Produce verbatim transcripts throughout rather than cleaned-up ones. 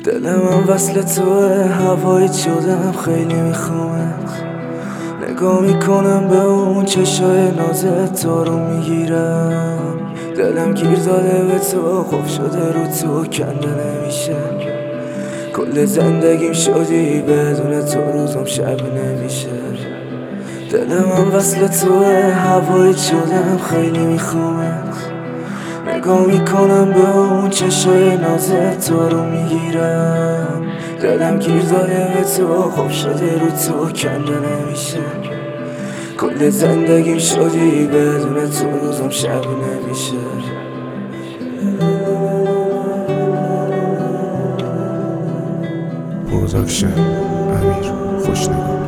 دل من وصل توه، هوایی شدم خیلی میخوامت. نگاه میکنم به اون چشای نازت، تو رو میگیرم. دلم گیر داده به تو، خوب شده رو تو کنده نمیشه. کل زندگیم شدی، بدون تو روزم شب نمیشه. دل من وصل توه، هوایی شدم خیلی میخوامت. نگاه میکنم به اون چشای نازت، تو رو میگیرم. دلم گیر داده به تو، خوب شده رو تو کنده نمیشه. کل زندگیم شدی، بدون تو روزم شب نمیشه. پروداکشن امیر خوشنگار.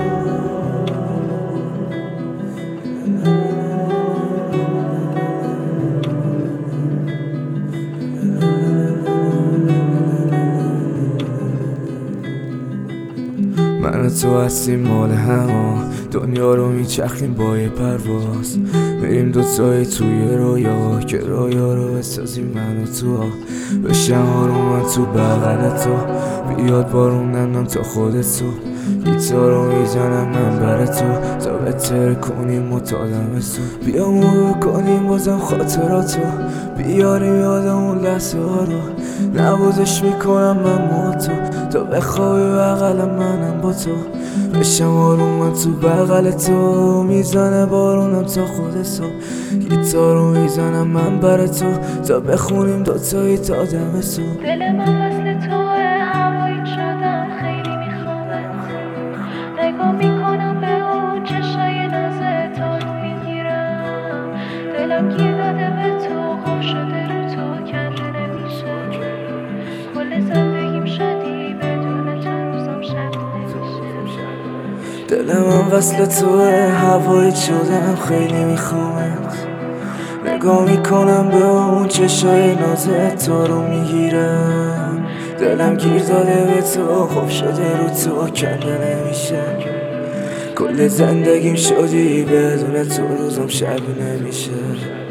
من و تو هستیم مال هما، دنیا رو میچرخیم با یه پرواز. میریم دوتایی توی رویا، که رویا رو بسازیم من و تو. بشم آرومم تو بغل تو، بیاد بارون ننم تا خودت تو. گیتار رو میزنم من بر تو، تا بهتر کنیم و تا دم تو. بیا مرور کنیم بازم خاطراتو، بیاریم یادم اون لحظه ها رو. نوازش میکنم من با تو، تا بخوابی بغل منم با تو. بشم آرومم تو بغل تو، میزنه بارونم تا خود صبح. گیتار رو میزنم من بر تو، تا بخونیم دوتایی تا دم صبح. دل من وصل توه، هوایی شدم خیلی میخوامت. نگاه میکنم به اون چشای نازت، تو رو میگیرم. دلم گیر داده به تو، خوب شده رو تو کنده نمیشه. کل زندگیم شدی، بدون تو روزم شب نمیشه. دل من وصل توه، هوایی شدم خیلی میخوامت. نگاه میکنم به اون چشای نازت، تو رو میگیرم. دلم گیر داده به تو، خوب شده رو تو کنده نمیشه. کل زندگیم شدی، بدون تو روزم شب نمیشه.